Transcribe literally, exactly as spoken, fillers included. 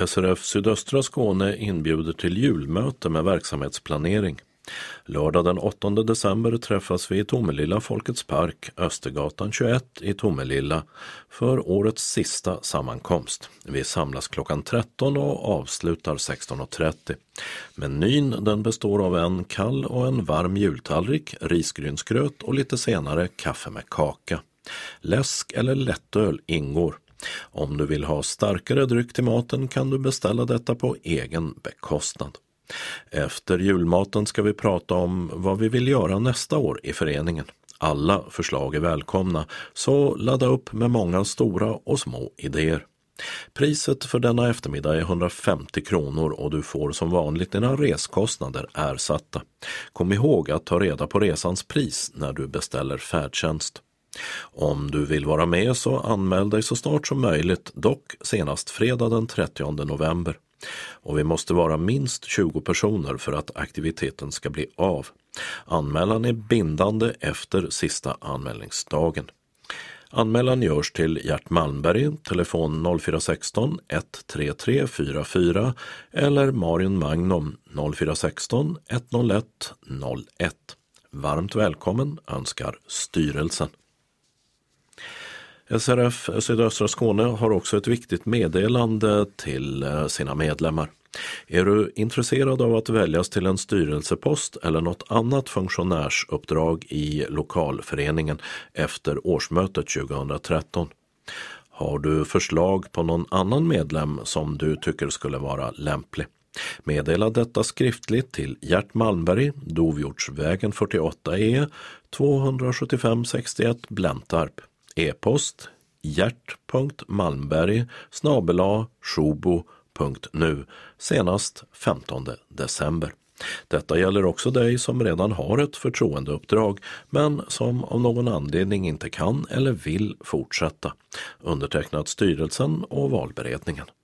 S R F Sydöstra Skåne inbjuder till julmöte med verksamhetsplanering. Lördag den åttonde december träffas vi i Tomelilla Folkets park, Östergatan tjugoett i Tomelilla för årets sista sammankomst. Vi samlas klockan tretton och avslutar sexton och trettio. Menyn den består av en kall och en varm jultallrik, risgrynsgröt och lite senare kaffe med kaka. Läsk eller lättöl ingår. Om du vill ha starkare dryck till maten kan du beställa detta på egen bekostnad. Efter julmaten ska vi prata om vad vi vill göra nästa år i föreningen. Alla förslag är välkomna, så ladda upp med många stora och små idéer. Priset för denna eftermiddag är hundrafemtio kronor och du får som vanligt dina reskostnader ersatta. Kom ihåg att ta reda på resans pris när du beställer färdtjänst. Om du vill vara med så anmäl dig så snart som möjligt, dock senast fredag den trettionde november. Och vi måste vara minst tjugo personer för att aktiviteten ska bli av. Anmälan är bindande efter sista anmälningsdagen. Anmälan görs till Gert Malmberg, telefon noll fyra ett sex ett tre tre fyra fyra eller Marion Magnum noll fyra ett sex ett noll ett noll ett. Varmt välkommen önskar styrelsen. S R F Sydöstra Skåne har också ett viktigt meddelande till sina medlemmar. Är du intresserad av att väljas till en styrelsepost eller något annat funktionärsuppdrag i lokalföreningen efter årsmötet tjugohundratretton? Har du förslag på någon annan medlem som du tycker skulle vara lämplig? Meddela detta skriftligt till Gert Malmberg, Dovhjortsvägen fyrtioåtta E, tvåhundrasjuttiofem sextioett Bläntarp. E-post gert punkt malmberg snabel-a sjobo punkt nu senast femtonde december. Detta gäller också dig som redan har ett förtroendeuppdrag men som av någon anledning inte kan eller vill fortsätta. Undertecknat styrelsen och valberedningen.